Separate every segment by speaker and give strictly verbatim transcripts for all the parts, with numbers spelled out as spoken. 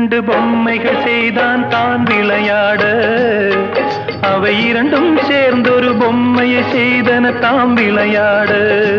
Speaker 1: இரண்டு பொம்மைகள் செய்தான் தான் விளையாட, அவை இரண்டும் சேர்ந்தொரு பொம்மையை செய்தன தாம் விளையாட.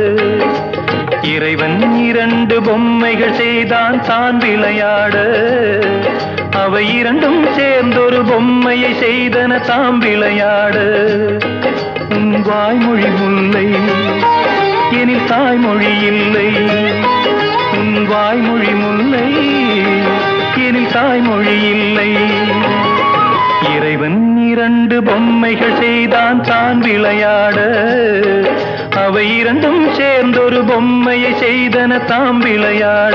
Speaker 1: இறைவன் இரண்டு பொம்மைகள் செய்தான் தான் விளையாட, அவை இரண்டும் சேர்ந்தொரு பொம்மையை செய்தன தாம் விளையாட. உன் வாய்மொழி முல்லை எனில் தாய்மொழி இல்லை, உன் வாய்மொழி முல்லை எனில் தாய்மொழி இல்லை. இறைவன் இரண்டு பொம்மைகள் செய்தான் தான் விளையாட, அவை இரண்டும் சேர்ந்தொரு பொம்மையை செய்தன தாம் விளையாட.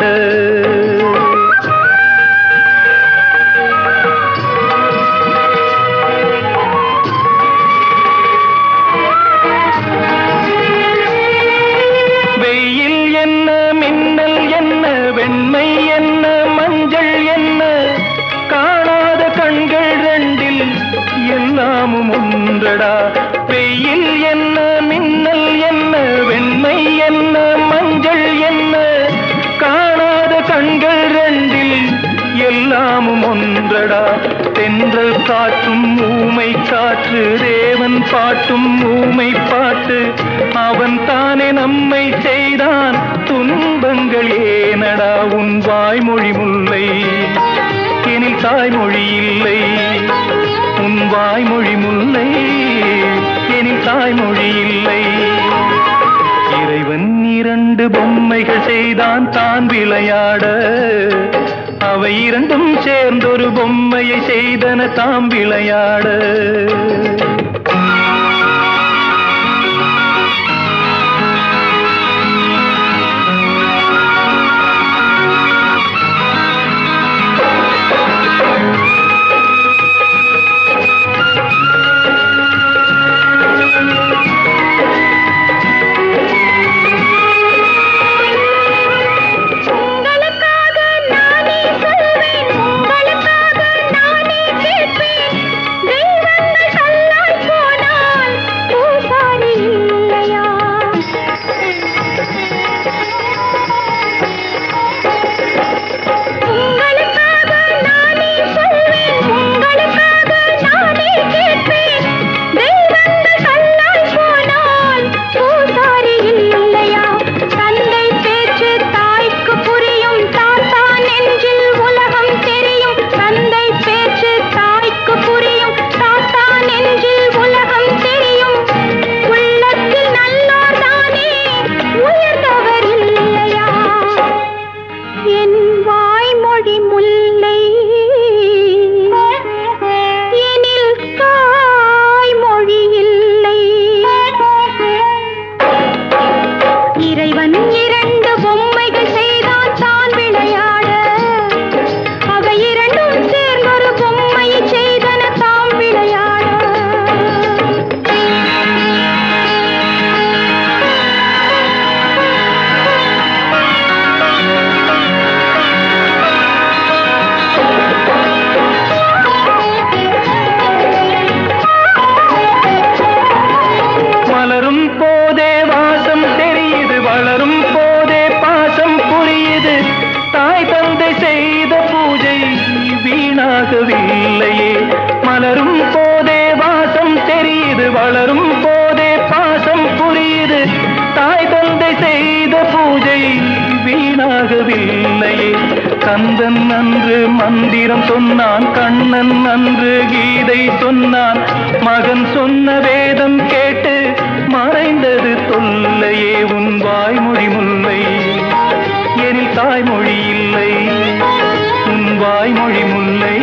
Speaker 1: வெயில் என்ன, மின்னல் என்ன, வெண்மை என்ன, மஞ்சள் என்ன, காணாத கண்கள் ரெண்டில் எல்லாமும் ஒன்றடா. வெயில் என்ன, மின்னல் என்ன, வெண்மை என்ன, மஞ்சள் என்ன, காணாத கண்கள் ரெண்டில் எல்லாமும் ஒன்றடா. தென்றல் காற்றும் ஊமை காற்று, தேவன் பாட்டும் ஊமை பாட்டு, அவன் தானே நம்மை செய்தான், துன்பங்கள் ஏனடா. உன் வாய்மொழி முல்லை எனில் தாய்மொழி இல்லை, உன் வாய்மொழி முல்லை எனில் தாய்மொழி இல்லை. இறைவன் இரண்டு பொம்மைகள் செய்தான் தான் விளையாட, அவை இரண்டும் சேர்ந்தொரு பொம்மையை செய்தன தாம் விளையாட. மலரும் போதே வாசம் தெரியுது, வளரும் போதே பாசம் புரியுது, தாய் தந்தை செய்த பூஜை வீணாகவில்லையே. கந்தன் அன்று மந்திரம் சொன்னான், கண்ணன் அன்று கீதை சொன்னான், மகன் சொன்ன வேதம் கேட்டு மறைந்தது தொல்லையே. உன் வாய்மொழி முல்லை எனில் தாய்மொழி இல்லை, உன் வாய்மொழி முல்லை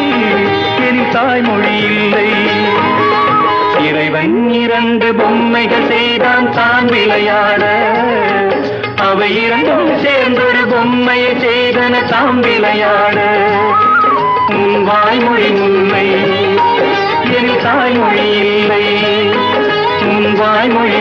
Speaker 1: எனில் தாய்மொழி இல்லை. இறைவன் இரண்டு பொம்மைகள் செய்தான் தான் விளையாட, அவை இரண்டும் சேர்ந்தொரு பொம்மையை செய்தன தாம் விளையாட. உன் வாய்மொழி முல்லை எனில் தாய்மொழி இல்லை, உன் வாய்மொழி